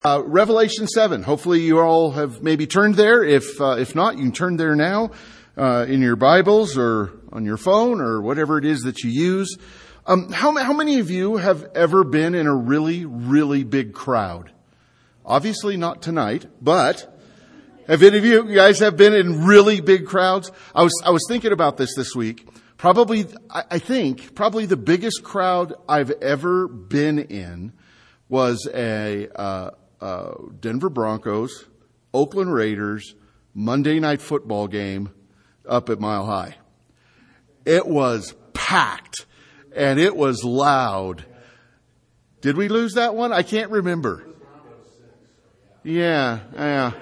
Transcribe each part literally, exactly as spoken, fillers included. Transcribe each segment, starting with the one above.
Uh, Revelation seven. Hopefully you all have maybe turned there. If uh, if not, you can turn there now uh, in your Bibles or on your phone or whatever it is that you use. Um, how, how many of you have ever been in a really, really big crowd? Obviously not tonight, but have any of you guys have been in really big crowds? I was I was thinking about this this week. Probably, I, I think, probably the biggest crowd I've ever been in was a uh, uh, Denver Broncos, Oakland Raiders, Monday Night Football game up at Mile High. It was packed and it was loud. Did we lose that one? I can't remember. Yeah, yeah.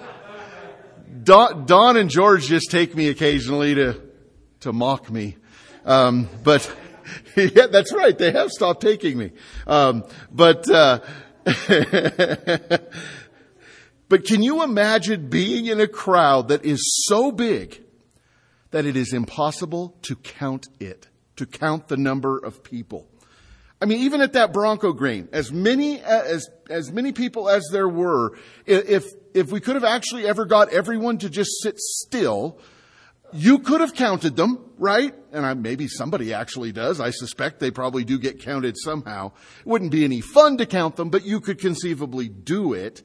Don, Don and George just take me occasionally to to mock me. Um, but yeah, that's right. They have stopped taking me. Um, but, uh, but can you imagine being in a crowd that is so big that it is impossible to count it, to count the number of people? I mean, even at that Bronco game, as many, as, as many people as there were, if, if we could have actually ever got everyone to just sit still, you could have counted them, right? And I, maybe somebody actually does. I suspect they probably do get counted somehow. It wouldn't be any fun to count them, but you could conceivably do it.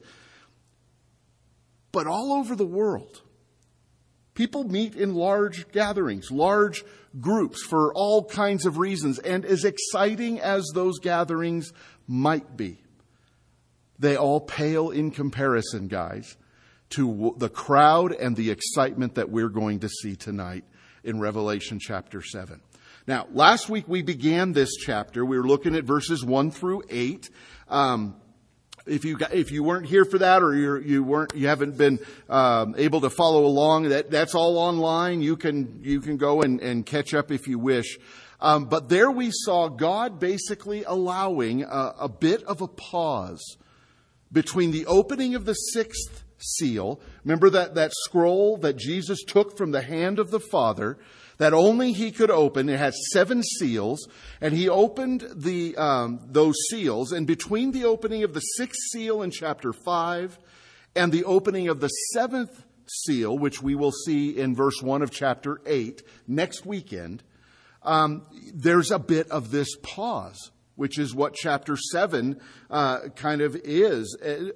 But all over the world, people meet in large gatherings, large groups for all kinds of reasons. And as exciting as those gatherings might be, they all pale in comparison, guys, to the crowd and the excitement that we're going to see tonight in Revelation chapter seven. Now, last week we began this chapter. We were looking at verses one through eight. Um, if you got, if you weren't here for that, or you're, you weren't, you haven't been um, able to follow along, that that's all online. You can you can go and, and catch up if you wish. Um, but there we saw God basically allowing a, a bit of a pause between the opening of the sixth seal. Remember that, that scroll that Jesus took from the hand of the Father that only he could open. It has seven seals, and he opened the um, those seals. And between the opening of the sixth seal in chapter five and the opening of the seventh seal, which we will see in verse one of chapter eight next weekend, um, there's a bit of this pause, which is what chapter seven uh, kind of is.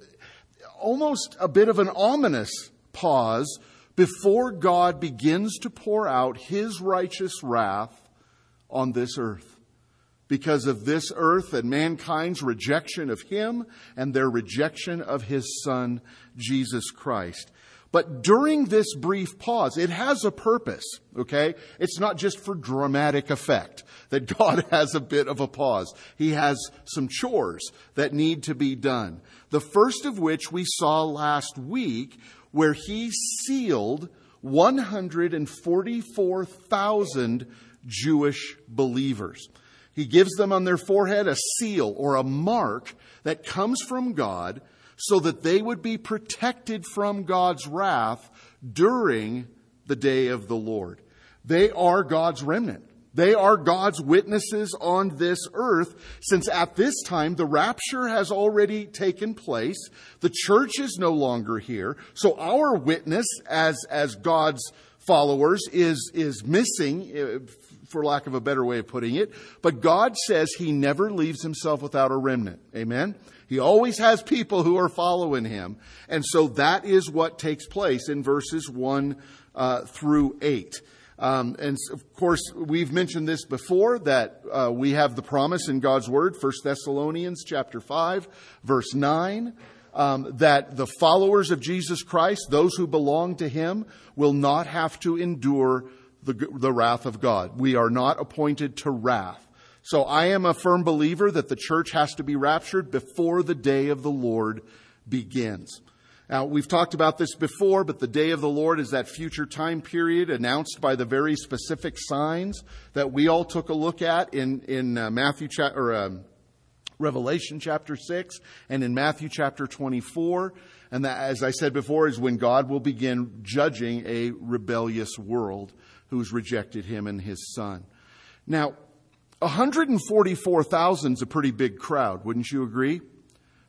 Almost a bit of an ominous pause before God begins to pour out his righteous wrath on this earth, because of this earth and mankind's rejection of him and their rejection of his Son, Jesus Christ. But during this brief pause, it has a purpose, okay? It's not just for dramatic effect that God has a bit of a pause. He has some chores that need to be done. The first of which we saw last week, where he sealed one hundred forty-four thousand Jewish believers. He gives them on their forehead a seal or a mark that comes from God, so that they would be protected from God's wrath during the day of the Lord. They are God's remnant. They are God's witnesses on this earth, since at this time the rapture has already taken place. The church is no longer here. So our witness as, as God's followers is, is missing, for lack of a better way of putting it. But God says he never leaves himself without a remnant. Amen? He always has people who are following him. And so that is what takes place in verses one uh, through eight. Um, and of course, we've mentioned this before, that uh, we have the promise in God's Word, First Thessalonians chapter five, verse nine, um, that the followers of Jesus Christ, those who belong to him, will not have to endure the, the wrath of God. We are not appointed to wrath. So I am a firm believer that the church has to be raptured before the day of the Lord begins. Now, we've talked about this before, but the day of the Lord is that future time period announced by the very specific signs that we all took a look at in, in uh, Matthew cha- or um, Revelation chapter six and in Matthew chapter twenty-four. And that, as I said before, is when God will begin judging a rebellious world who's rejected him and his Son. Now, one hundred forty-four thousand is a pretty big crowd, wouldn't you agree?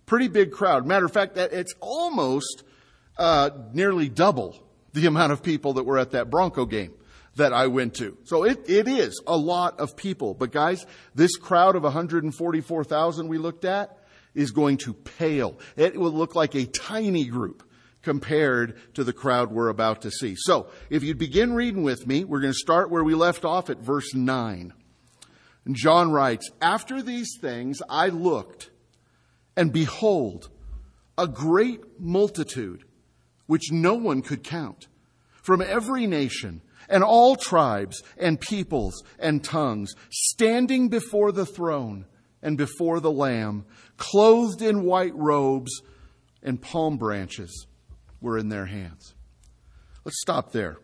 Pretty big crowd. Matter of fact, that it's almost uh, nearly double the amount of people that were at that Bronco game that I went to. So it, it is a lot of people. But guys, this crowd of one hundred forty-four thousand we looked at is going to pale. It will look like a tiny group compared to the crowd we're about to see. So if you'd begin reading with me, we're going to start where we left off at verse nine. And John writes, "After these things I looked, and behold, a great multitude, which no one could count, from every nation and all tribes and peoples and tongues, standing before the throne and before the Lamb, clothed in white robes, and palm branches were in their hands." Let's stop there.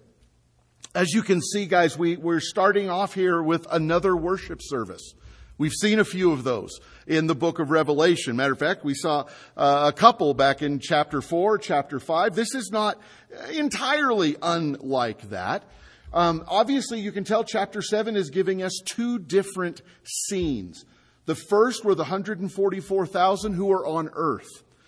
As you can see, guys, we, we're starting off here with another worship service. We've seen a few of those in the book of Revelation. Matter of fact, we saw uh, a couple back in chapter four, chapter five. This is not entirely unlike that. Um, obviously, you can tell chapter seven is giving us two different scenes. The first were the one hundred forty-four thousand who are on earth.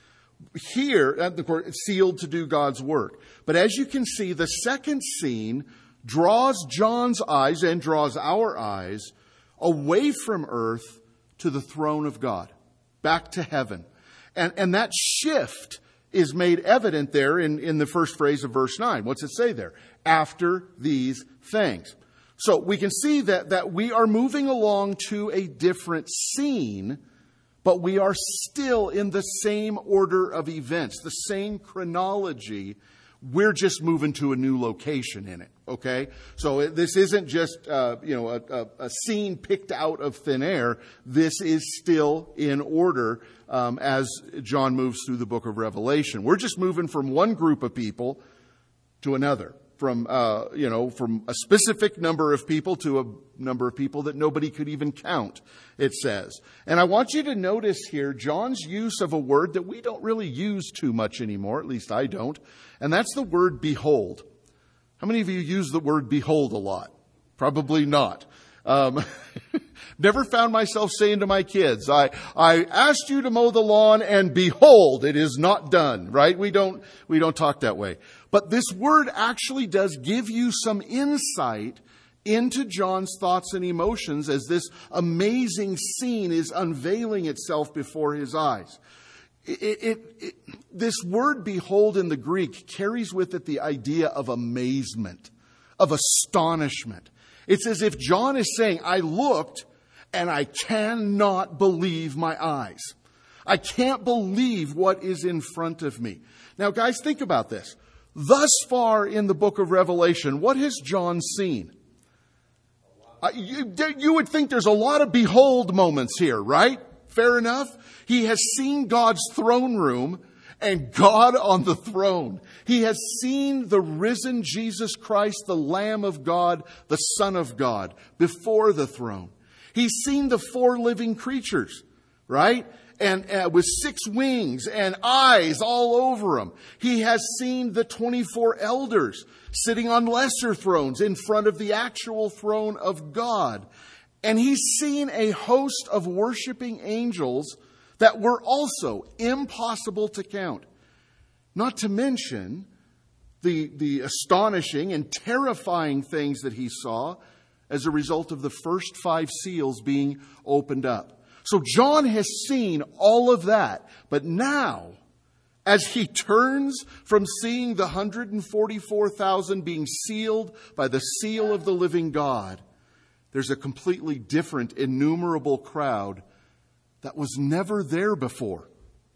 Here, of course, it's sealed to do God's work. But as you can see, the second scene draws John's eyes and draws our eyes away from earth to the throne of God, back to heaven. And, and that shift is made evident there in, in the first phrase of verse nine. What's it say there? After these things. So we can see that, that we are moving along to a different scene, but we are still in the same order of events, the same chronology. We're just moving to a new location in it, okay? So this isn't just, uh, you know, a, a, a scene picked out of thin air. This is still in order um, as John moves through the book of Revelation. We're just moving from one group of people to another, from, uh, you know, from a specific number of people to a number of people that nobody could even count, it says. And I want you to notice here John's use of a word that we don't really use too much anymore, at least I don't. And that's the word behold. How many of you use the word behold a lot? Probably not. Um, never found myself saying to my kids, I, I asked you to mow the lawn and behold, it is not done, right? We don't, we don't talk that way. But this word actually does give you some insight into John's thoughts and emotions as this amazing scene is unveiling itself before his eyes. It, it, it, this word behold in the Greek carries with it the idea of amazement, of astonishment. It's as if John is saying, I looked and I cannot believe my eyes. I can't believe what is in front of me. Now, guys, think about this. Thus far in the book of Revelation, what has John seen? Uh, you, you would think there's a lot of behold moments here, right? Fair enough. He has seen God's throne room and God on the throne. He has seen the risen Jesus Christ, the Lamb of God, the Son of God, before the throne. He's seen the four living creatures, right? And uh, with six wings and eyes all over them. He has seen the twenty-four elders sitting on lesser thrones in front of the actual throne of God. And he's seen a host of worshiping angels that were also impossible to count. Not to mention the, the astonishing and terrifying things that he saw as a result of the first five seals being opened up. So John has seen all of that. But now, as he turns from seeing the one hundred forty-four thousand being sealed by the seal of the living God, there's a completely different, innumerable crowd that was never there before.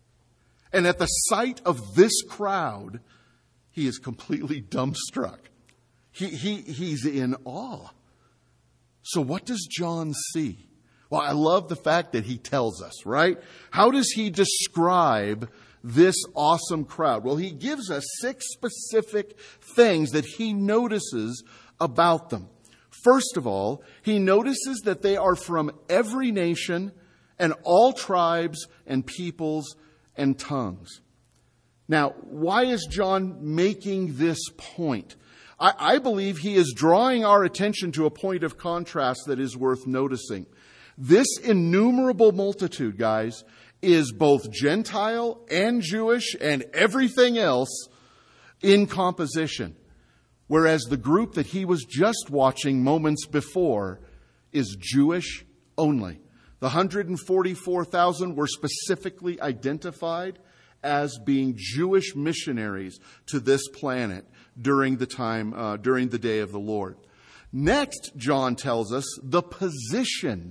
And at the sight of this crowd, he is completely dumbstruck. He, he, he's in awe. So what does John see? Well, I love the fact that he tells us, right? How does he describe this awesome crowd? Well, he gives us six specific things that he notices about them. First of all, he notices that they are from every nation and all tribes and peoples and tongues. Now, why is John making this point? I, I believe he is drawing our attention to a point of contrast that is worth noticing. This innumerable multitude, guys, is both Gentile and Jewish and everything else in composition. Whereas the group that he was just watching moments before is Jewish only. The one hundred forty-four thousand were specifically identified as being Jewish missionaries to this planet during the time, uh, during the day of the Lord. Next, John tells us the position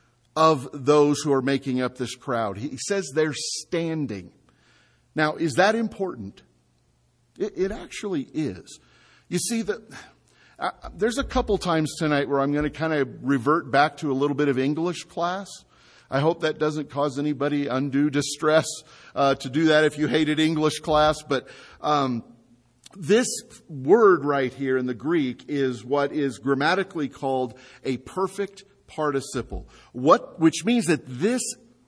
of those who are making up this crowd. He says they're standing. Now, is that important? It, it actually is. You see, that uh, there's a couple times tonight where I'm going to kind of revert back to a little bit of English class. I hope that doesn't cause anybody undue distress uh, to do that if you hated English class. But um, this word right here in the Greek is what is grammatically called a perfect participle, what which means that this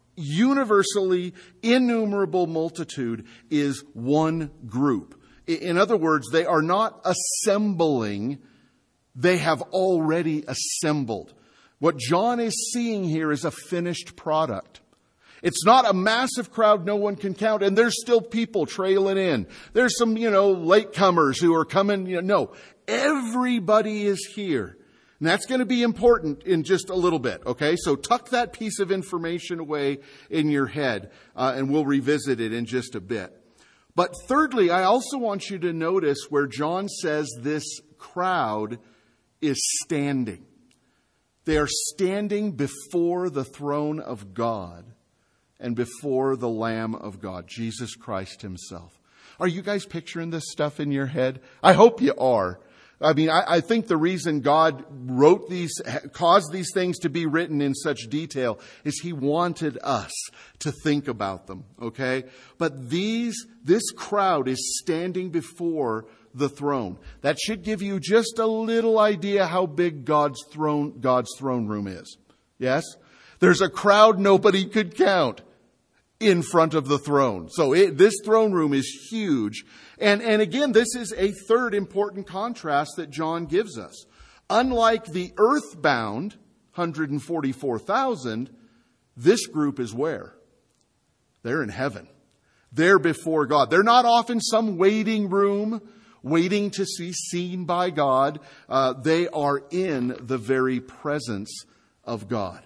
universally innumerable multitude is one group. In other words, they are not assembling, they have already assembled. What John is seeing here is a finished product. It's not a massive crowd no one can count, and there's still people trailing in. There's some, you know, latecomers who are coming. You know, no, everybody is here. And that's going to be important in just a little bit, okay? So tuck that piece of information away in your head, uh, and we'll revisit it in just a bit. But thirdly, I also want you to notice where John says this crowd is standing. They are standing before the throne of God and before the Lamb of God, Jesus Christ himself. Are you guys picturing this stuff in your head? I hope you are. I mean, I, I think the reason God wrote these, caused these things to be written in such detail is he wanted us to think about them, okay? But these, this crowd is standing before the throne. That should give you just a little idea how big God's throne, God's throne room is. Yes? There's a crowd nobody could count in front of the throne. So it, this throne room is huge. And, and again, this is a third important contrast that John gives us. Unlike the earthbound one hundred forty-four thousand, this group is where? They're in heaven. They're before God. They're not off in some waiting room, waiting to be seen by God. Uh, they are in the very presence of God.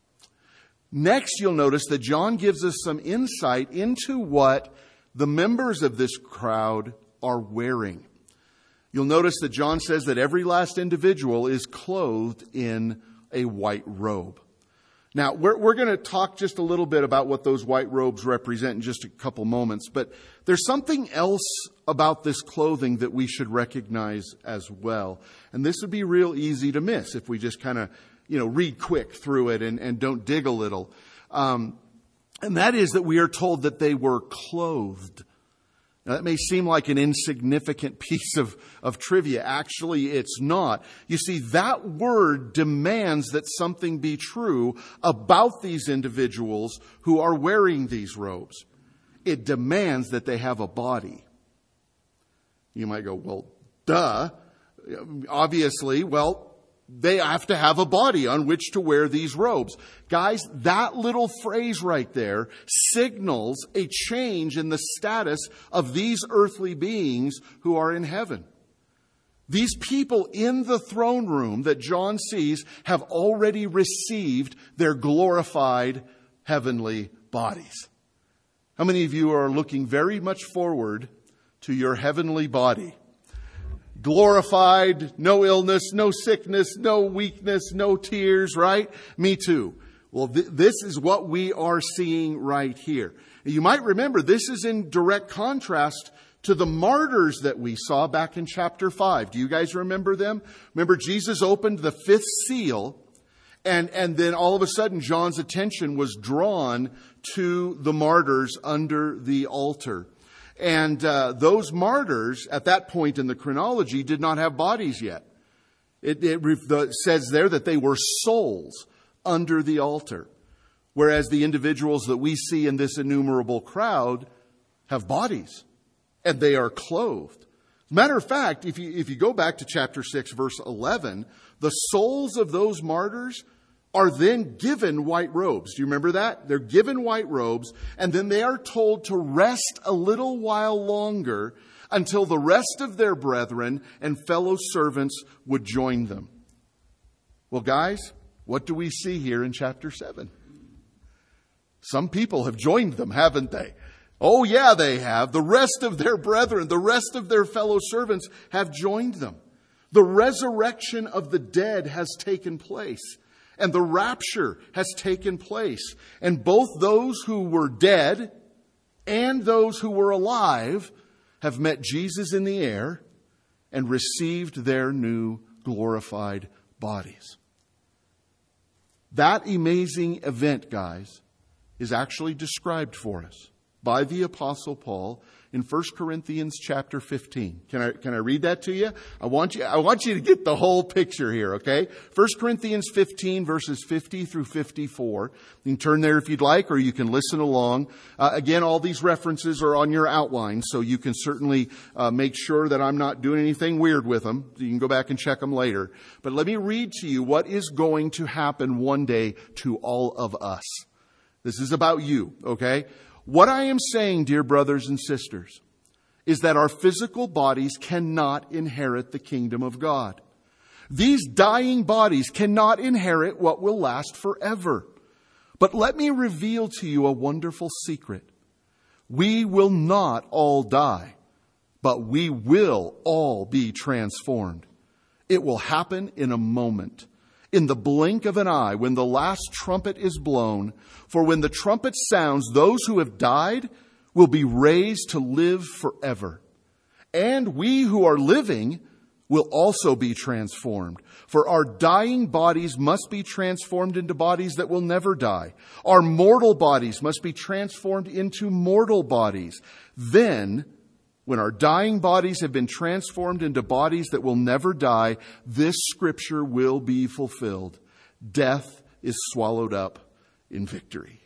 Next, you'll notice that John gives us some insight into what the members of this crowd are wearing. You'll notice that John says that every last individual is clothed in a white robe. Now, we're, we're going to talk just a little bit about what those white robes represent in just a couple moments, but there's something else about this clothing that we should recognize as well. And this would be real easy to miss if we just kind of, you know, read quick through it and, and don't dig a little. Um, and that is that we are told that they were clothed. Now, that may seem like an insignificant piece of, of trivia. Actually, it's not. You see, that word demands that something be true about these individuals who are wearing these robes. It demands that they have a body. You might go, well, duh. Obviously, well, they have to have a body on which to wear these robes. Guys, that little phrase right there signals a change in the status of these earthly beings who are in heaven. These people in the throne room that John sees have already received their glorified heavenly bodies. How many of you are looking very much forward to your heavenly body? Glorified, no illness, no sickness, no weakness, no tears, right? Me too. Well, th- this is what we are seeing right here. You might remember this is in direct contrast to the martyrs that we saw back in chapter five. Do you guys remember them? Remember, Jesus opened the fifth seal, and, and then all of a sudden John's attention was drawn to the martyrs under the altar. And uh, those martyrs, at that point in the chronology, did not have bodies yet. It, it the, says there that they were souls under the altar, whereas the individuals that we see in this innumerable crowd have bodies, and they are clothed. As a matter of fact, if you, if you go back to chapter six, verse eleven, the souls of those martyrs are then given white robes. Do you remember that? They're given white robes, and then they are told to rest a little while longer until the rest of their brethren and fellow servants would join them. Well, guys, what do we see here in chapter seven? Some people have joined them, haven't they? Oh, yeah, they have. The rest of their brethren, the rest of their fellow servants have joined them. The resurrection of the dead has taken place, and the rapture has taken place. And both those who were dead and those who were alive have met Jesus in the air and received their new glorified bodies. That amazing event, guys, is actually described for us by the Apostle Paul in First Corinthians chapter fifteen. Can I, can I read that to you? I want you, I want you to get the whole picture here, okay? First Corinthians fifteen, verses fifty through fifty-four. You can turn there if you'd like, or you can listen along. Uh, again, all these references are on your outline, so you can certainly uh, make sure that I'm not doing anything weird with them. You can go back and check them later. But let me read to you what is going to happen one day to all of us. This is about you, okay? What I am saying, dear brothers and sisters, is that our physical bodies cannot inherit the kingdom of God. These dying bodies cannot inherit what will last forever. But let me reveal to you a wonderful secret. We will not all die, but we will all be transformed. It will happen in a moment, in the blink of an eye, when the last trumpet is blown. For when the trumpet sounds, those who have died will be raised to live forever. And we who are living will also be transformed. For our dying bodies must be transformed into bodies that will never die. Our mortal bodies must be transformed into mortal bodies. Then, when our dying bodies have been transformed into bodies that will never die, this scripture will be fulfilled. Death is swallowed up in victory.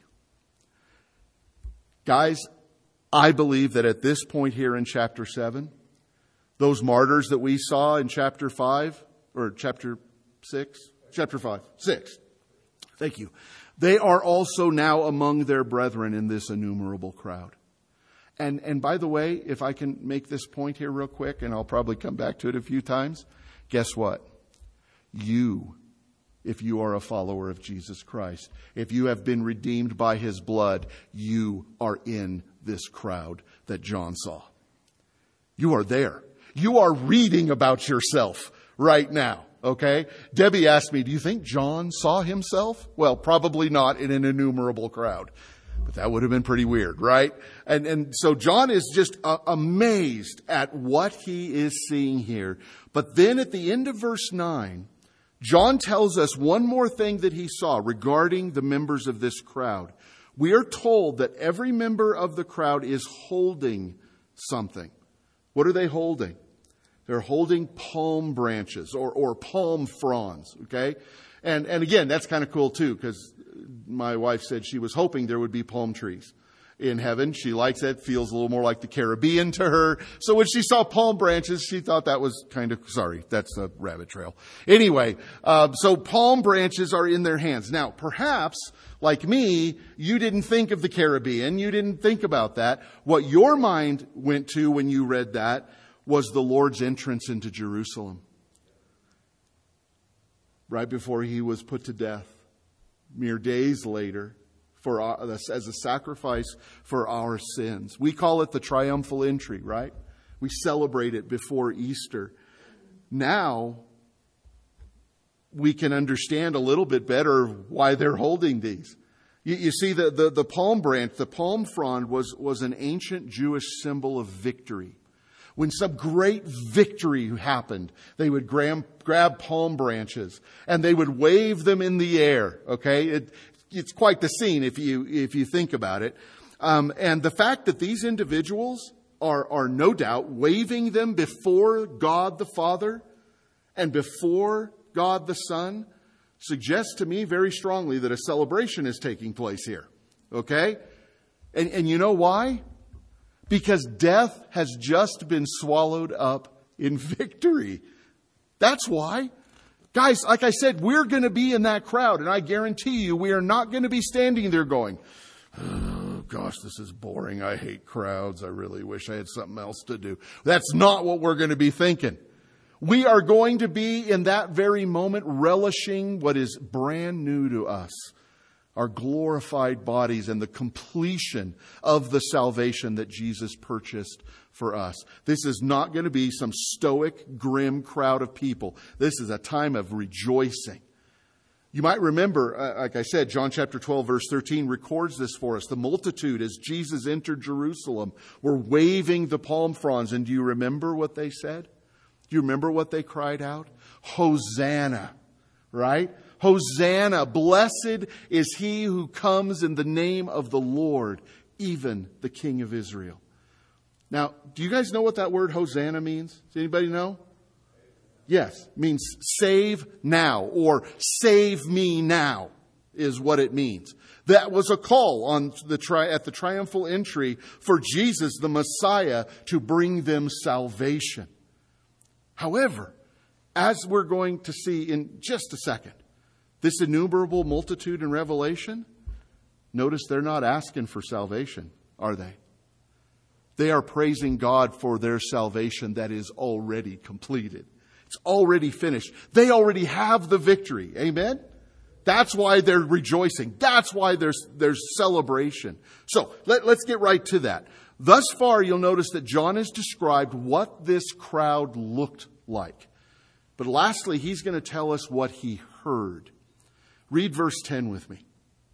Guys, I believe that at this point here in chapter seven, those martyrs that we saw in chapter five, or chapter six, chapter five, six, thank you. They are also now among their brethren in this innumerable crowd. And and by the way, if I can make this point here real quick, and I'll probably come back to it a few times, guess what? You, if you are a follower of Jesus Christ, if you have been redeemed by his blood, you are in this crowd that John saw. You are there. You are reading about yourself right now. Okay? Debbie asked me, do you think John saw himself? Well, probably not in an innumerable crowd. But that would have been pretty weird, right? And and so John is just uh, amazed at what he is seeing here. But then at the end of verse nine, John tells us one more thing that he saw regarding the members of this crowd. We are told that every member of the crowd is holding something. What are they holding? They're holding palm branches or, or palm fronds, okay? And and again, that's kind of cool too, because my wife said she was hoping there would be palm trees in heaven. She likes it, feels a little more like the Caribbean to her. So when she saw palm branches, she thought that was kind of, sorry, that's a rabbit trail. Anyway, uh, so palm branches are in their hands. Now, perhaps, like me, you didn't think of the Caribbean. You didn't think about that. What your mind went to when you read that was the Lord's entrance into Jerusalem, right before he was put to death. Mere days later, for our, as a sacrifice for our sins. We call it the triumphal entry, right? We celebrate it before Easter. Now, we can understand a little bit better why they're holding these. You, you see, the, the, the palm branch, the palm frond was, was an ancient Jewish symbol of victory. When some great victory happened, they would grab, grab palm branches and they would wave them in the air. Okay, it, it's quite the scene if you if you think about it. Um, and the fact that these individuals are are no doubt waving them before God the Father and before God the Son suggests to me very strongly that a celebration is taking place here. Okay, and and you know why? Because death has just been swallowed up in victory. That's why. Guys, like I said, we're going to be in that crowd, and I guarantee you we are not going to be standing there going, oh, gosh, this is boring. I hate crowds. I really wish I had something else to do. That's not what we're going to be thinking. We are going to be in that very moment relishing what is brand new to us, our glorified bodies and the completion of the salvation that Jesus purchased for us. This is not going to be some stoic, grim crowd of people. This is a time of rejoicing. You might remember, uh, like I said, John chapter twelve, verse thirteen records this for us. The multitude, as Jesus entered Jerusalem, were waving the palm fronds. And do you remember what they said? Do you remember what they cried out? Hosanna, right? Hosanna, blessed is he who comes in the name of the Lord, even the King of Israel. Now, do you guys know what that word Hosanna means? Does anybody know? Yes, it means save now, or save me now is what it means. That was a call on the tri- at the triumphal entry for Jesus, the Messiah, to bring them salvation. However, as we're going to see in just a second, this innumerable multitude in Revelation, notice they're not asking for salvation, are they? They are praising God for their salvation that is already completed. It's already finished. They already have the victory. Amen? That's why they're rejoicing. That's why there's, there's celebration. So let, let's get right to that. Thus far, you'll notice that John has described what this crowd looked like. But lastly, he's going to tell us what he heard. Read verse ten with me.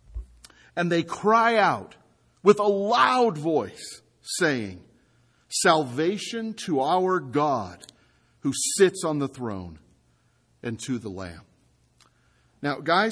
And they cry out with a loud voice, saying, salvation to our God who sits on the throne and to the Lamb. Now, guys,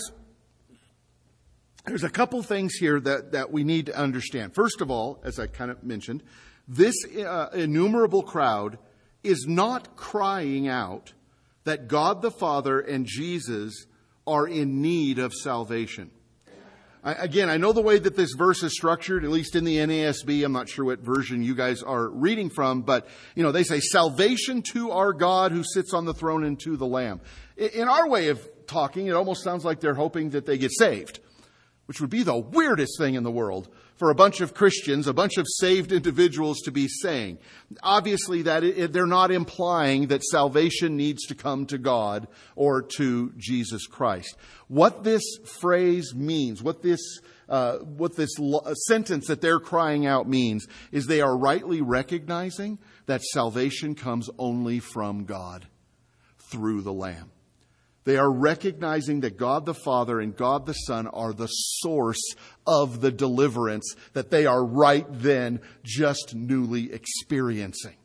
there's a couple things here that, that we need to understand. First of all, as I kind of mentioned, this uh, innumerable crowd is not crying out that God the Father and Jesus are in need of salvation. I, again, I know the way that this verse is structured, at least in the N A S B. I'm not sure what version you guys are reading from, but, you know, they say salvation to our God who sits on the throne and to the Lamb. In, in our way of talking, it almost sounds like they're hoping that they get saved, which would be the weirdest thing in the world for a bunch of Christians, a bunch of saved individuals to be saying. Obviously, that it, they're not implying that salvation needs to come to God or to Jesus Christ. What this phrase means, what this uh, what this lo- sentence that they're crying out means, is they are rightly recognizing that salvation comes only from God through the Lamb. They are recognizing that God the Father and God the Son are the source of the deliverance that they are right then just newly experiencing.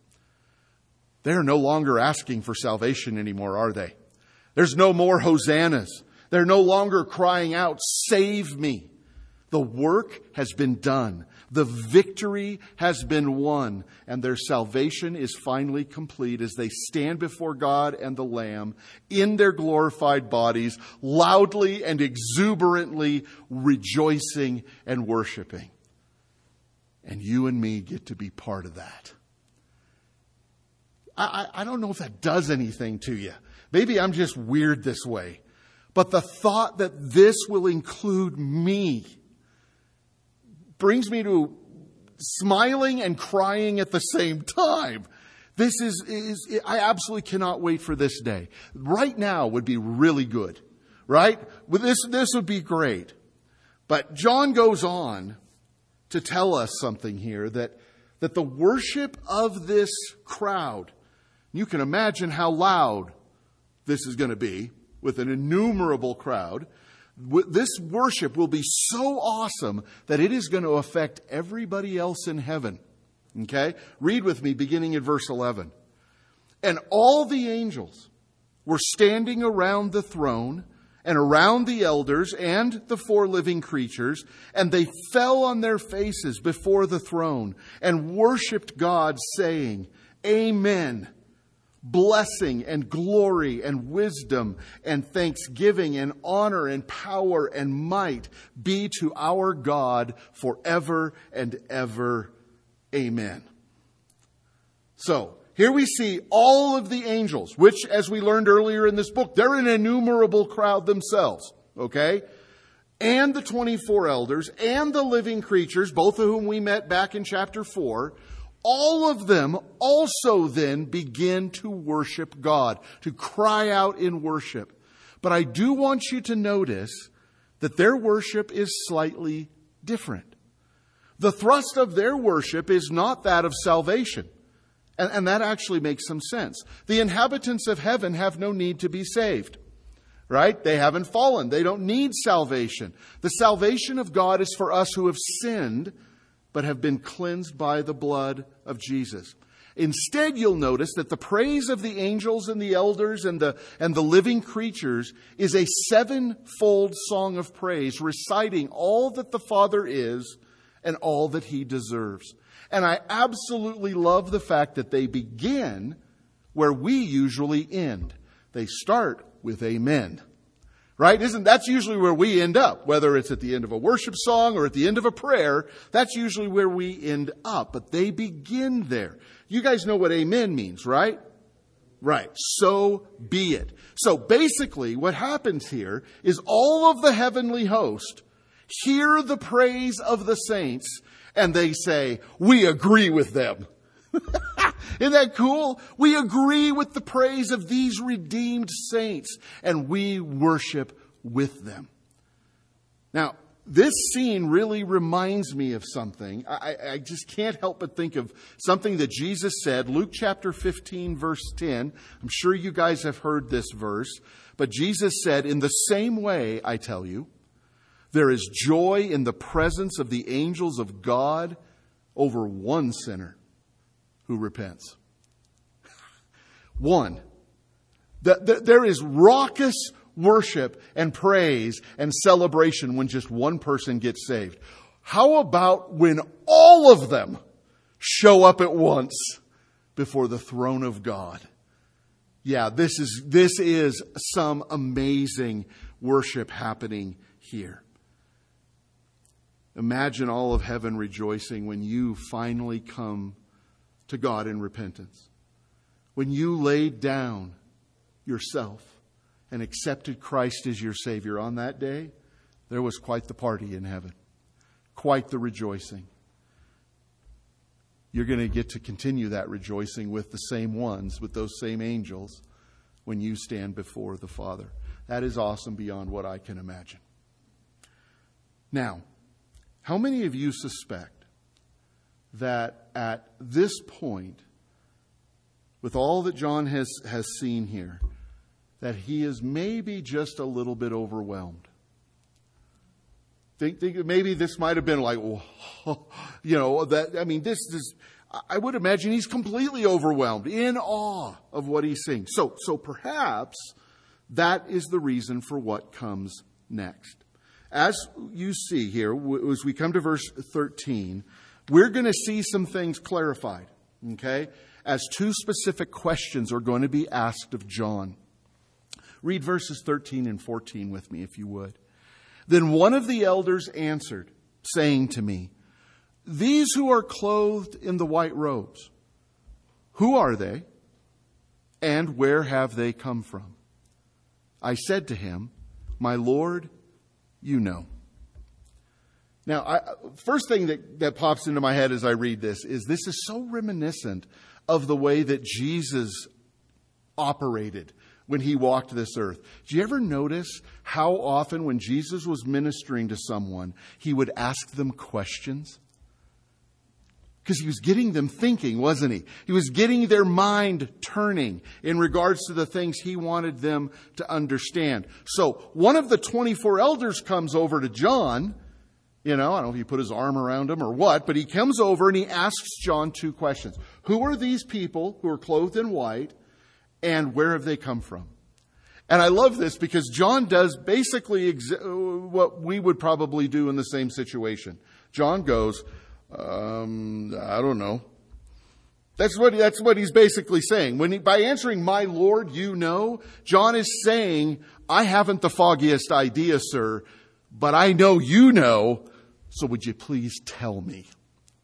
They are no longer asking for salvation anymore, are they? There's no more hosannas. They're no longer crying out, save me. The work has been done. The victory has been won, and their salvation is finally complete as they stand before God and the Lamb in their glorified bodies, loudly and exuberantly rejoicing and worshiping. And you and me get to be part of that. I, I, I don't know if that does anything to you. Maybe I'm just weird this way. But the thought that this will include me brings me to smiling and crying at the same time. This is, is, I absolutely cannot wait for this day. Right now would be really good, right? This, this would be great. But John goes on to tell us something here, that, that the worship of this crowd, you can imagine how loud this is going to be with an innumerable crowd. This worship will be so awesome that it is going to affect everybody else in heaven. Okay? Read with me beginning at verse eleven. And all the angels were standing around the throne and around the elders and the four living creatures, and they fell on their faces before the throne and worshiped God, saying, Amen. Blessing and glory and wisdom and thanksgiving and honor and power and might be to our God forever and ever. Amen. So here we see all of the angels, which, as we learned earlier in this book, they're an innumerable crowd themselves, okay? And the twenty-four elders and the living creatures, both of whom we met back in chapter four, all of them also then begin to worship God, to cry out in worship. But I do want you to notice that their worship is slightly different. The thrust of their worship is not that of salvation. And, and that actually makes some sense. The inhabitants of heaven have no need to be saved. Right? They haven't fallen. They don't need salvation. The salvation of God is for us who have sinned, but have been cleansed by the blood of Jesus. Instead, you'll notice that the praise of the angels and the elders and the, and the living creatures is a sevenfold song of praise, reciting all that the Father is and all that He deserves. And I absolutely love the fact that they begin where we usually end. They start with amen. Right? Isn't that's usually where we end up, whether it's at the end of a worship song or at the end of a prayer, that's usually where we end up, but they begin there. You guys know what amen means, right? Right. So be it. So basically what happens here is all of the heavenly host hear the praise of the saints and they say, we agree with them. Isn't that cool? We agree with the praise of these redeemed saints and we worship with them. Now, this scene really reminds me of something. I, I just can't help but think of something that Jesus said, Luke chapter fifteen, verse ten. I'm sure you guys have heard this verse, but Jesus said, in the same way, I tell you, there is joy in the presence of the angels of God over one sinner who repents. One. There is raucous worship and praise and celebration when just one person gets saved. How about when all of them show up at once before the throne of God? Yeah, this is, this is some amazing worship happening here. Imagine all of heaven rejoicing when you finally come to God in repentance. When you laid down yourself and accepted Christ as your Savior on that day, there was quite the party in heaven. Quite the rejoicing. You're going to get to continue that rejoicing with the same ones, with those same angels, when you stand before the Father. That is awesome beyond what I can imagine. Now, how many of you suspect that at this point, with all that John has, has seen here, that he is maybe just a little bit overwhelmed? Think, think maybe this might have been like, oh, you know, that, I mean, this is, I would imagine he's completely overwhelmed, in awe of what he's seeing. So, so perhaps that is the reason for what comes next. As you see here, as we come to verse thirteen, we're going to see some things clarified, okay? As two specific questions are going to be asked of John. Read verses thirteen and fourteen with me, if you would. Then one of the elders answered, saying to me, these who are clothed in the white robes, who are they? And where have they come from? I said to him, my Lord, you know. Now, I, first thing that, that pops into my head as I read this is this is so reminiscent of the way that Jesus operated when he walked this earth. Do you ever notice how often when Jesus was ministering to someone, he would ask them questions? Because he was getting them thinking, wasn't he? He was getting their mind turning in regards to the things he wanted them to understand. So one of the twenty-four elders comes over to John. You know, I don't know if he put his arm around him or what, but he comes over and he asks John two questions. Who are these people who are clothed in white, and where have they come from? And I love this because John does basically ex- what we would probably do in the same situation. John goes, um, I don't know. That's what, that's what he's basically saying. When he, by answering, my Lord, you know, John is saying, I haven't the foggiest idea, sir, but I know you know, so would you please tell me?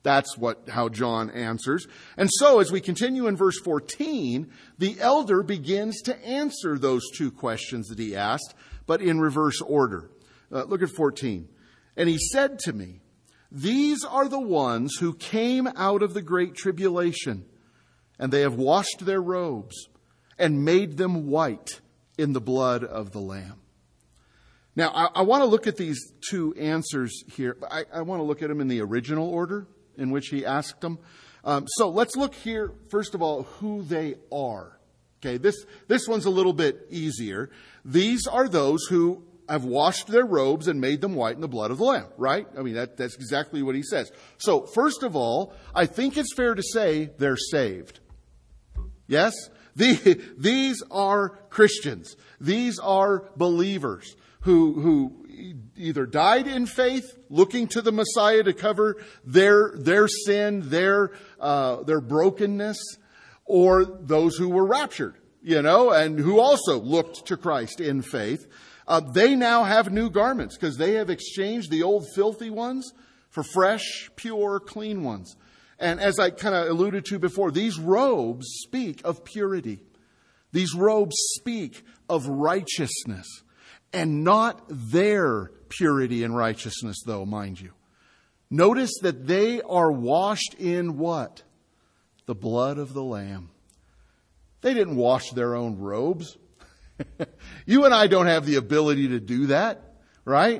That's what, how John answers. And so as we continue in verse fourteen, the elder begins to answer those two questions that he asked, but in reverse order. Uh, look at fourteen. And he said to me, these are the ones who came out of the great tribulation, and they have washed their robes and made them white in the blood of the Lamb. Now, I, I want to look at these two answers here. I, I want to look at them in the original order in which he asked them. Um, so let's look here, first of all, who they are. Okay, this, this one's a little bit easier. These are those who have washed their robes and made them white in the blood of the Lamb, right? I mean, that, that's exactly what he says. So, first of all, I think it's fair to say they're saved. Yes? The, these are Christians. These are believers who, who either died in faith, looking to the Messiah to cover their, their sin, their, uh, their brokenness, or those who were raptured, you know, and who also looked to Christ in faith. Uh, they now have new garments because they have exchanged the old filthy ones for fresh, pure, clean ones. And as I kind of alluded to before, these robes speak of purity. These robes speak of righteousness, and not their purity and righteousness, though, mind you. Notice that they are washed in what? The blood of the Lamb. They didn't wash their own robes. You and I don't have the ability to do that, right?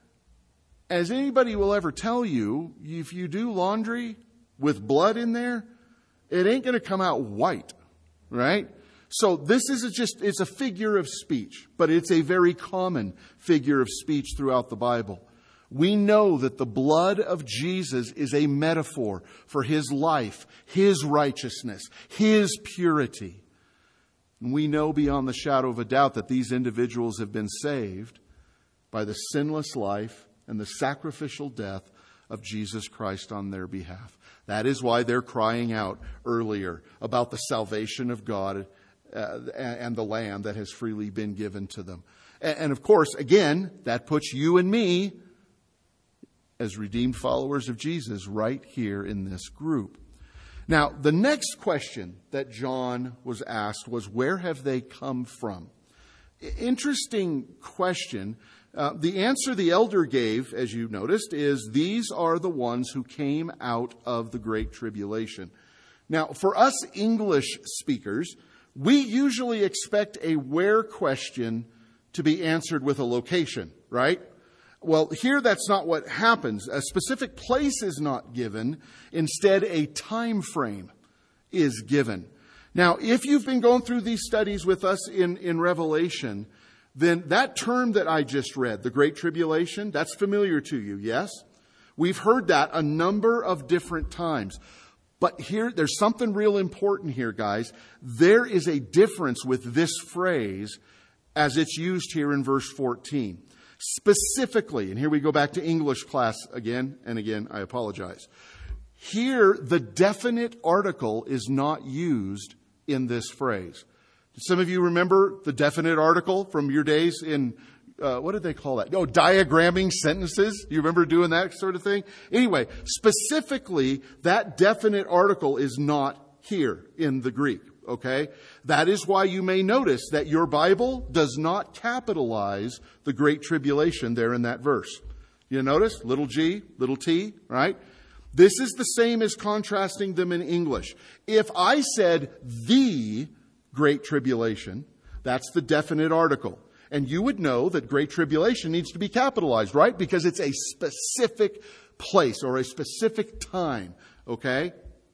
As anybody will ever tell you, if you do laundry with blood in there, it ain't going to come out white, right? So this is just, it's a figure of speech, but it's a very common figure of speech throughout the Bible. We know that the blood of Jesus is a metaphor for his life, his righteousness, his purity. And we know beyond the shadow of a doubt that these individuals have been saved by the sinless life and the sacrificial death of Jesus Christ on their behalf. That is why they're crying out earlier about the salvation of God uh, and the Lamb that has freely been given to them. And, and of course, again, that puts you and me as redeemed followers of Jesus right here in this group. Now, the next question that John was asked was, where have they come from? Interesting question. Uh, the answer the elder gave, as you noticed, is these are the ones who came out of the Great Tribulation. Now, for us English speakers, we usually expect a where question to be answered with a location, right? Well, here that's not what happens. A specific place is not given. Instead, a time frame is given. Now, if you've been going through these studies with us in, in Revelation, then that term that I just read, the Great Tribulation, that's familiar to you, yes? We've heard that a number of different times. But here, there's something real important here, guys. There is a difference with this phrase as it's used here in verse fourteen. Specifically, and here we go back to English class again and again, I apologize. Here, the definite article is not used in this phrase. Some of you remember the definite article from your days in, uh, what did they call that? Oh, diagramming sentences. You remember doing that sort of thing? Anyway, specifically, that definite article is not here in the Greek. Okay? That is why you may notice that your Bible does not capitalize the Great Tribulation there in that verse. You notice? Little g, little t, right? This is the same as contrasting them in English. If I said the Great Tribulation, that's the definite article. And you would know that Great Tribulation needs to be capitalized, right? Because it's a specific place or a specific time. Okay?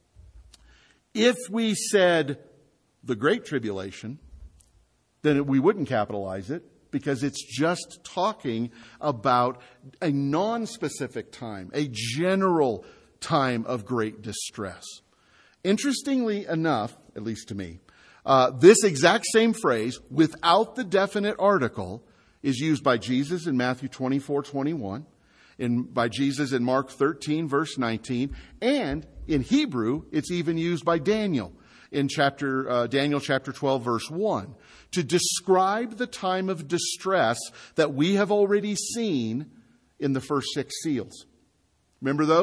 If we said the Great Tribulation, then we wouldn't capitalize it because it's just talking about a non-specific time, a general time of great distress. Interestingly enough, at least to me, uh, this exact same phrase, without the definite article, is used by Jesus in Matthew twenty-four twenty-one, in, by Jesus in Mark thirteen, verse nineteen, and in Hebrew, it's even used by Daniel in chapter uh, Daniel chapter twelve, verse one, to describe the time of distress that we have already seen in the first six seals. Remember those?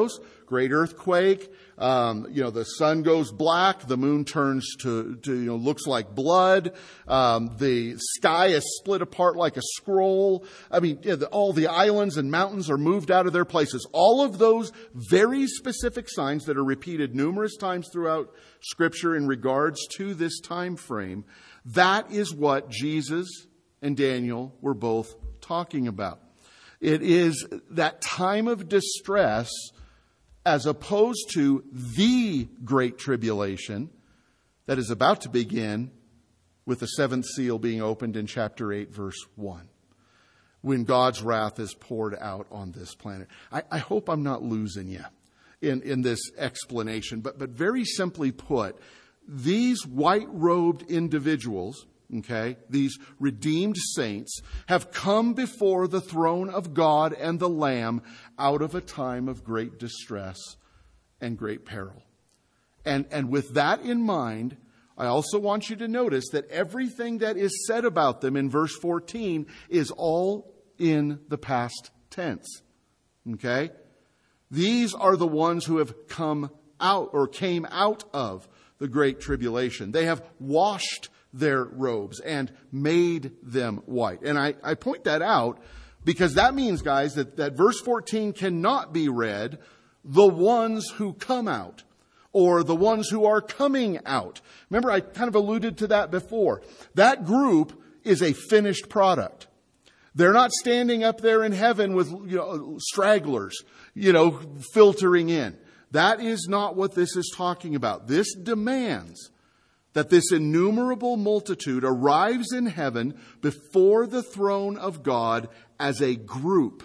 great earthquake. Um, you know, the sun goes black, the moon turns to, to you know, looks like blood. Um, the sky is split apart like a scroll. I mean, yeah, the, all the islands and mountains are moved out of their places. All of those very specific signs that are repeated numerous times throughout Scripture in regards to this time frame, that is what Jesus and Daniel were both talking about. It is that time of distress as opposed to the great tribulation that is about to begin with the seventh seal being opened in chapter eight, verse one, when God's wrath is poured out on this planet. I, I hope I'm not losing you in, in this explanation, but, but very simply put, these white-robed individuals, okay, these redeemed saints, have come before the throne of God and the Lamb out of a time of great distress and great peril. And, and with that in mind, I also want you to notice that everything that is said about them in verse fourteen is all in the past tense. Okay? These are the ones who have come out or came out of the great tribulation. They have washed their robes and made them white. And I, I point that out because that means, guys, that, that verse fourteen cannot be read, the ones who come out, or the ones who are coming out. Remember, I kind of alluded to that before. That group is a finished product. They're not standing up there in heaven with, you know, stragglers, you know, filtering in. That is not what this is talking about. This demands that this innumerable multitude arrives in heaven before the throne of God as a group,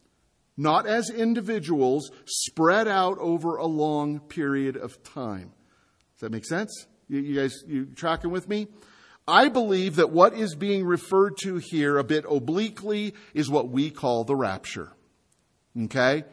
not as individuals spread out over a long period of time. Does that make sense? You, you guys, you tracking with me? I believe that what is being referred to here a bit obliquely is what we call the rapture. Okay?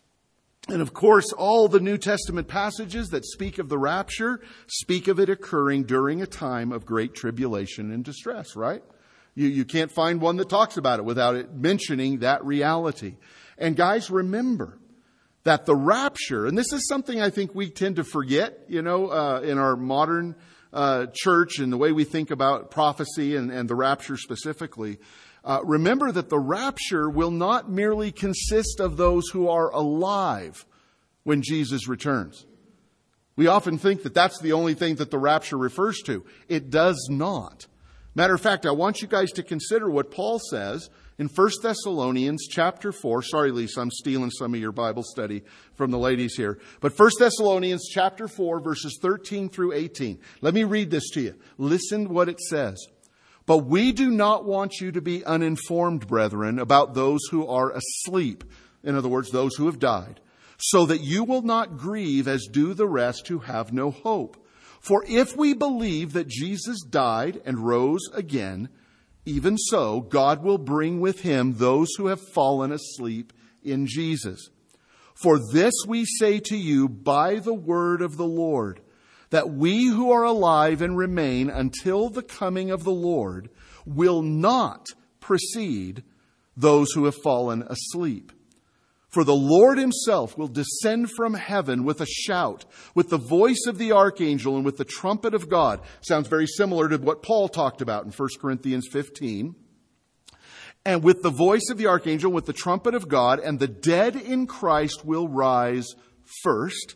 And of course, all the New Testament passages that speak of the rapture speak of it occurring during a time of great tribulation and distress, right? You, you can't find one that talks about it without it mentioning that reality. And guys, remember that the rapture, and this is something I think we tend to forget, you know, uh, in our modern uh, church and the way we think about prophecy and, and the rapture specifically. Uh, remember that the rapture will not merely consist of those who are alive when Jesus returns. We often think that that's the only thing that the rapture refers to. It does not. Matter of fact, I want you guys to consider what Paul says in First Thessalonians chapter four. Sorry, Lisa, I'm stealing some of your Bible study from the ladies here. But First Thessalonians chapter four, verses thirteen through eighteen. Let me read this to you. Listen what it says. But we do not want you to be uninformed, brethren, about those who are asleep. In other words, those who have died. So that you will not grieve as do the rest who have no hope. For if we believe that Jesus died and rose again, even so, God will bring with him those who have fallen asleep in Jesus. For this we say to you by the word of the Lord, that we who are alive and remain until the coming of the Lord will not precede those who have fallen asleep. For the Lord himself will descend from heaven with a shout, with the voice of the archangel, and with the trumpet of God. Sounds very similar to what Paul talked about in First Corinthians fifteen. And with the voice of the archangel, with the trumpet of God, and the dead in Christ will rise first.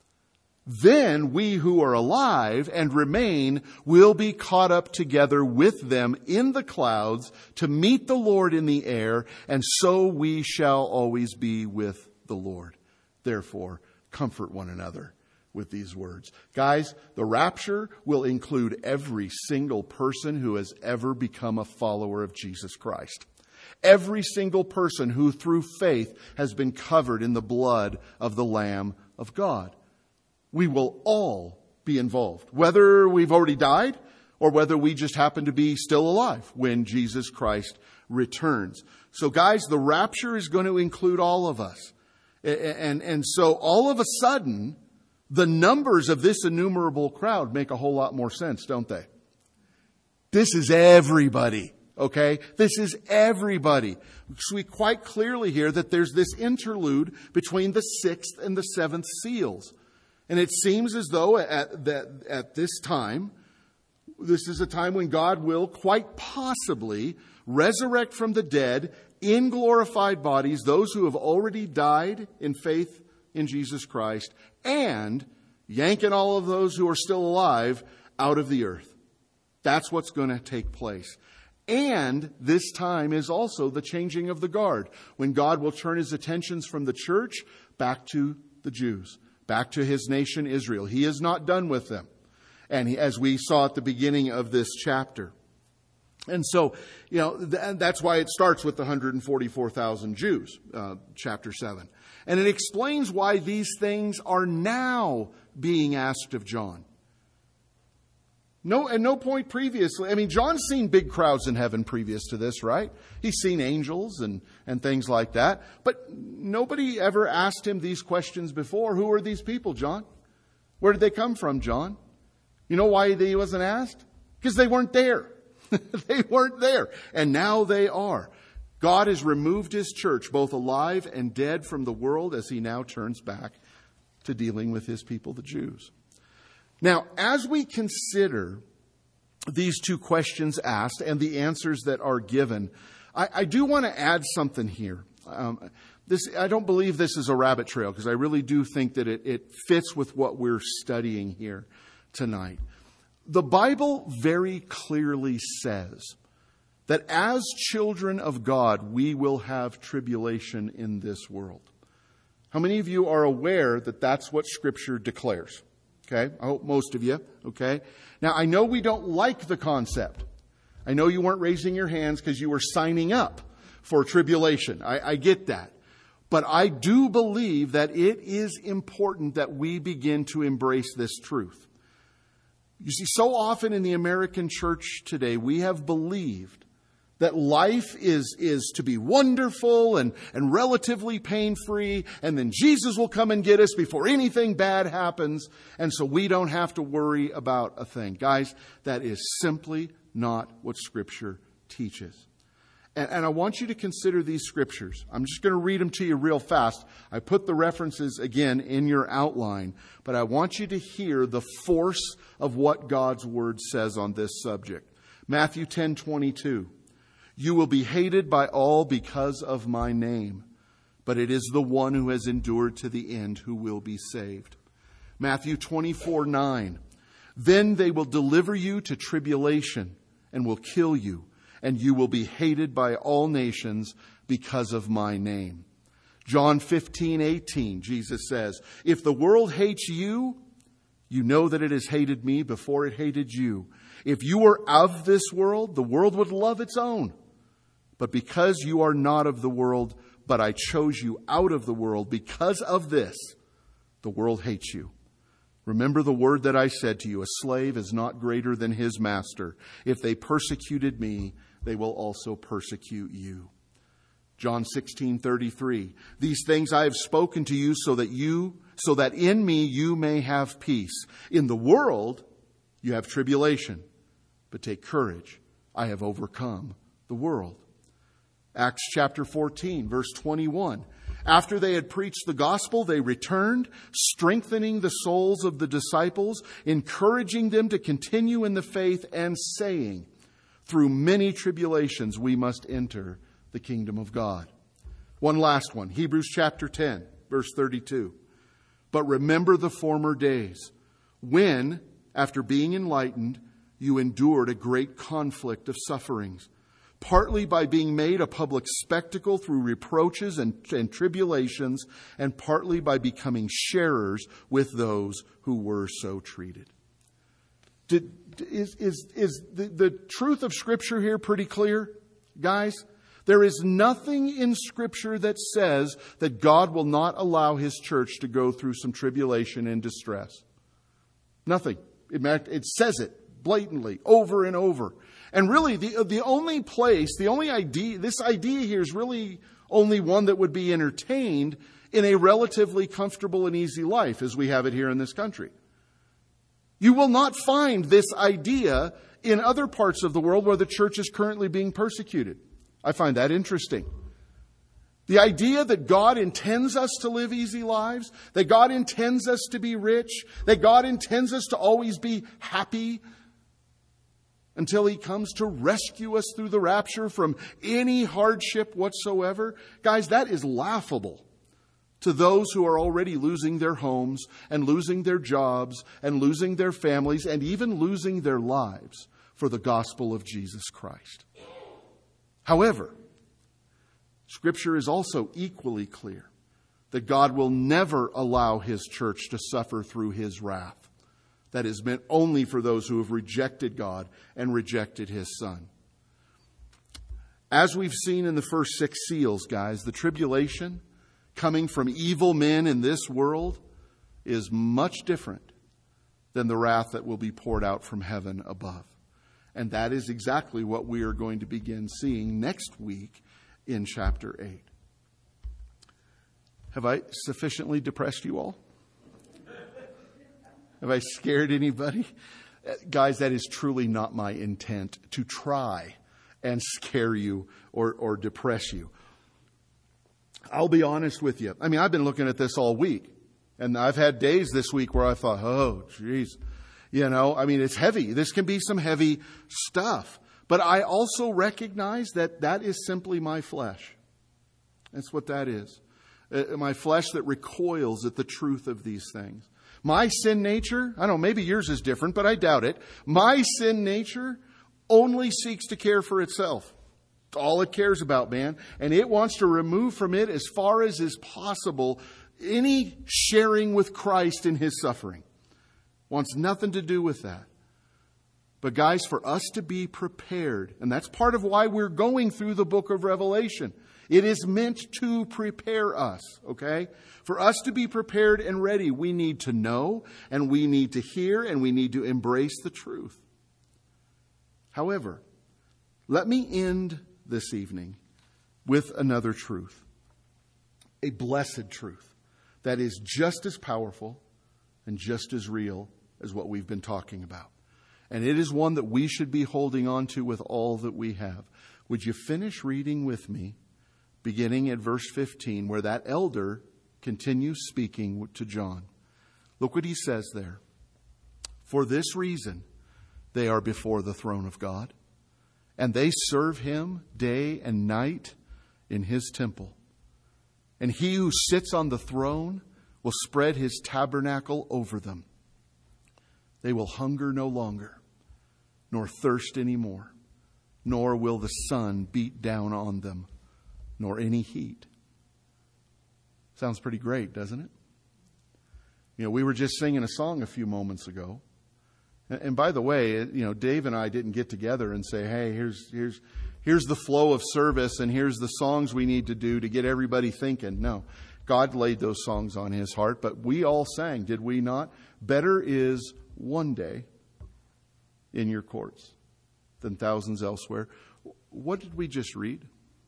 Then we who are alive and remain will be caught up together with them in the clouds to meet the Lord in the air, and so we shall always be with the Lord. Therefore, comfort one another with these words. Guys, the rapture will include every single person who has ever become a follower of Jesus Christ. Every single person who through faith has been covered in the blood of the Lamb of God. We will all be involved, whether we've already died or whether we just happen to be still alive when Jesus Christ returns. So guys, the rapture is going to include all of us. And, and, and so all of a sudden, the numbers of this innumerable crowd make a whole lot more sense, don't they? This is everybody. Okay? This is everybody. So we quite clearly hear that there's this interlude between the sixth and the seventh seals. And it seems as though at, that, at this time, this is a time when God will quite possibly resurrect from the dead in glorified bodies those who have already died in faith in Jesus Christ, and yanking all of those who are still alive out of the earth. That's what's going to take place. And this time is also the changing of the guard, when God will turn his attentions from the church back to the Jews, back to his nation Israel. He is not done with them. And he, as we saw at the beginning of this chapter. And so, you know, th- that's why it starts with the one hundred forty-four thousand Jews, uh, chapter seven. And it explains why these things are now being asked of John. No, at no point previously. I mean, John's seen big crowds in heaven previous to this, right? He's seen angels and, and things like that. But nobody ever asked him these questions before. Who are these people, John? Where did they come from, John? You know why he wasn't asked? Because they weren't there. They weren't there. And now they are. God has removed his church, both alive and dead, from the world as he now turns back to dealing with his people, the Jews. Now, as we consider these two questions asked and the answers that are given, I, I do want to add something here. Um, this, I don't believe this is a rabbit trail, because I really do think that it, it fits with what we're studying here tonight. The Bible very clearly says that as children of God, we will have tribulation in this world. How many of you are aware that that's what Scripture declares? Okay, I hope most of you. Okay. Now, I know we don't like the concept. I know you weren't raising your hands because you were signing up for tribulation. I, I get that. But I do believe that it is important that we begin to embrace this truth. You see, so often in the American church today, we have believed that life is, is to be wonderful and, and relatively pain-free, and then Jesus will come and get us before anything bad happens, and so we don't have to worry about a thing. Guys, that is simply not what Scripture teaches. And, and I want you to consider these Scriptures. I'm just going to read them to you real fast. I put the references again in your outline, but I want you to hear the force of what God's Word says on this subject. Matthew ten twenty-two. You will be hated by all because of my name, but it is the one who has endured to the end who will be saved. Matthew twenty-four nine. Then they will deliver you to tribulation and will kill you, and you will be hated by all nations because of my name. John fifteen eighteen, Jesus says, if the world hates you, you know that it has hated me before it hated you. If you were of this world, the world would love its own. But because you are not of the world, but I chose you out of the world, because of this, the world hates you. Remember the word that I said to you, a slave is not greater than his master. If they persecuted me, they will also persecute you. John sixteen thirty-three. These things I have spoken to you so that you, so that in me you may have peace. In the world you have tribulation, but take courage. I have overcome the world. Acts chapter fourteen, verse twenty-one. After they had preached the gospel, they returned, strengthening the souls of the disciples, encouraging them to continue in the faith, and saying, through many tribulations we must enter the kingdom of God. One last one, Hebrews chapter ten, verse thirty-two. But remember the former days, when, after being enlightened, you endured a great conflict of sufferings, partly by being made a public spectacle through reproaches and, and tribulations, and partly by becoming sharers with those who were so treated. Did, is is, is the, the truth of Scripture here pretty clear, guys? There is nothing in Scripture that says that God will not allow His church to go through some tribulation and distress. Nothing. It, it says it blatantly over and over. And really, the the only place, the only idea, this idea here is really only one that would be entertained in a relatively comfortable and easy life as we have it here in this country. You will not find this idea in other parts of the world where the church is currently being persecuted. I find that interesting. The idea that God intends us to live easy lives, that God intends us to be rich, that God intends us to always be happy until He comes to rescue us through the rapture from any hardship whatsoever. Guys, that is laughable to those who are already losing their homes and losing their jobs and losing their families and even losing their lives for the gospel of Jesus Christ. However, Scripture is also equally clear that God will never allow His church to suffer through His wrath. That is meant only for those who have rejected God and rejected His Son. As we've seen in the first six seals, guys, the tribulation coming from evil men in this world is much different than the wrath that will be poured out from heaven above. And that is exactly what we are going to begin seeing next week in chapter eight. Have I sufficiently depressed you all? Have I scared anybody? Guys, that is truly not my intent, to try and scare you or, or depress you. I'll be honest with you. I mean, I've been looking at this all week. And I've had days this week where I thought, oh, geez. You know, I mean, it's heavy. This can be some heavy stuff. But I also recognize that that is simply my flesh. That's what that is. Uh, my flesh that recoils at the truth of these things. My sin nature, I don't know, maybe yours is different, but I doubt it. My sin nature only seeks to care for itself. It's all it cares about, man. And it wants to remove from it, as far as is possible, any sharing with Christ in His suffering. Wants nothing to do with that. But guys, for us to be prepared, and that's part of why we're going through the book of Revelation. It is meant to prepare us, okay? For us to be prepared and ready, we need to know, and we need to hear, and we need to embrace the truth. However, let me end this evening with another truth. A blessed truth that is just as powerful and just as real as what we've been talking about. And it is one that we should be holding on to with all that we have. Would you finish reading with me, beginning at verse fifteen, where that elder continues speaking to John? Look what he says there. For this reason, they are before the throne of God, and they serve Him day and night in His temple. And He who sits on the throne will spread His tabernacle over them. They will hunger no longer, nor thirst any more, nor will the sun beat down on them, nor any heat. Sounds pretty great, doesn't it? You know, we were just singing a song a few moments ago. And by the way, you know, Dave and I didn't get together and say, hey, here's here's here's the flow of service and here's the songs we need to do to get everybody thinking. No, God laid those songs on His heart, but we all sang, did we not? Better is one day in your courts than thousands elsewhere. What did we just read?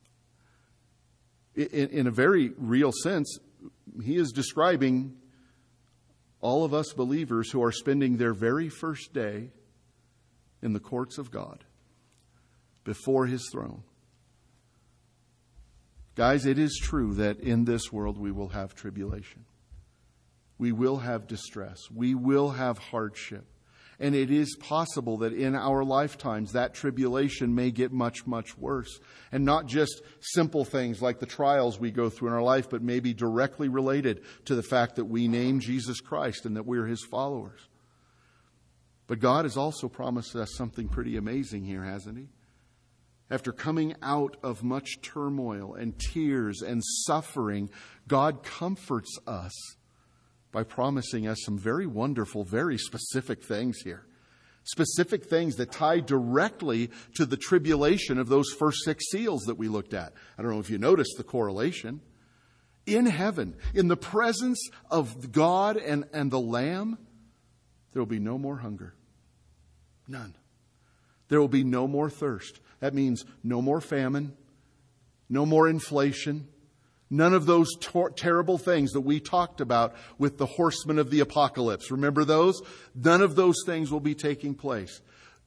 In, in a very real sense, he is describing all of us believers who are spending their very first day in the courts of God before His throne. Guys, it is true that in this world we will have tribulation. We will have distress. We will have hardship. And it is possible that in our lifetimes that tribulation may get much, much worse. And not just simple things like the trials we go through in our life, but maybe directly related to the fact that we name Jesus Christ and that we're His followers. But God has also promised us something pretty amazing here, hasn't He? After coming out of much turmoil and tears and suffering, God comforts us by promising us some very wonderful, very specific things here. Specific things that tie directly to the tribulation of those first six seals that we looked at. I don't know if you noticed the correlation. In heaven, in the presence of God and, and the Lamb, there will be no more hunger. None. There will be no more thirst. That means no more famine, no more inflation, none of those tor- terrible things that we talked about with the horsemen of the apocalypse. Remember those? None of those things will be taking place.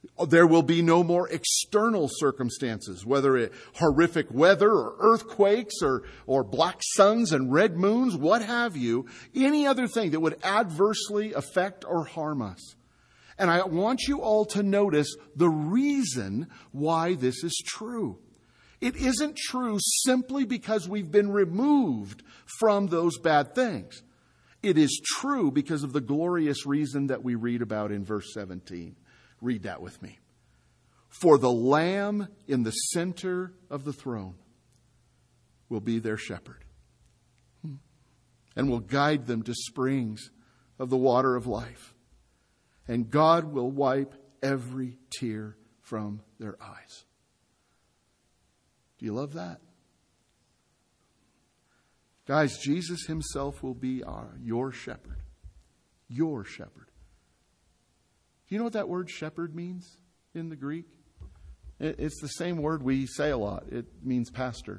There will be no more external circumstances, whether it horrific weather or earthquakes or, or black suns and red moons, what have you, any other thing that would adversely affect or harm us. And I want you all to notice the reason why this is true. It isn't true simply because we've been removed from those bad things. It is true because of the glorious reason that we read about in verse seventeen. Read that with me. For the Lamb in the center of the throne will be their shepherd and will guide them to springs of the water of life. And God will wipe every tear from their eyes. Do you love that? Guys, Jesus himself will be our, your shepherd. Your shepherd. Do you know what that word shepherd means in the Greek? It's the same word we say a lot. It means pastor.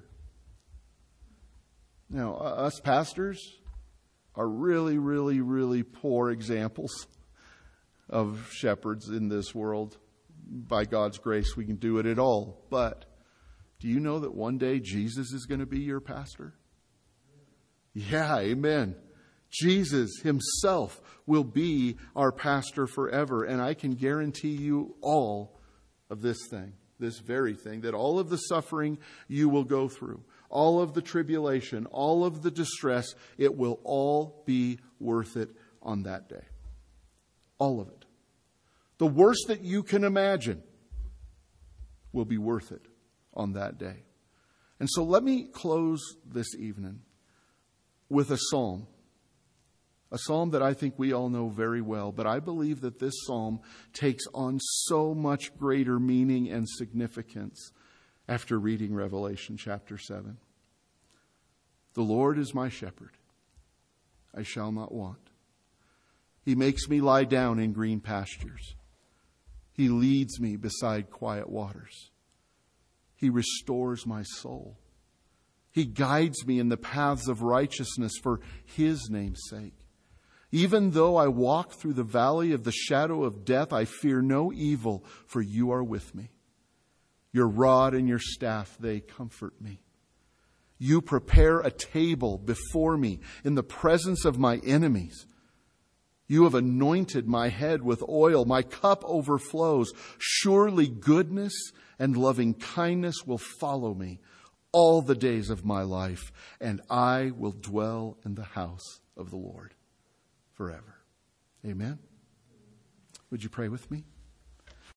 Now, us pastors are really, really, really poor examples of shepherds in this world. By God's grace, we can do it at all. But do you know that one day Jesus is going to be your pastor? Yeah, amen. Jesus himself will be our pastor forever. And I can guarantee you all of this thing, this very thing, that all of the suffering you will go through, all of the tribulation, all of the distress, it will all be worth it on that day. All of it. The worst that you can imagine will be worth it on that day. And so let me close this evening with a psalm. A psalm that I think we all know very well, but I believe that this psalm takes on so much greater meaning and significance after reading Revelation chapter seven. The Lord is my shepherd. I shall not want. He makes me lie down in green pastures. He leads me beside quiet waters. He restores my soul. He guides me in the paths of righteousness for his name's sake. Even though I walk through the valley of the shadow of death, I fear no evil, for you are with me. Your rod and your staff, they comfort me. You prepare a table before me in the presence of my enemies. You have anointed my head with oil. My cup overflows. Surely goodness and loving kindness will follow me all the days of my life, and I will dwell in the house of the Lord forever. Amen. Would you pray with me?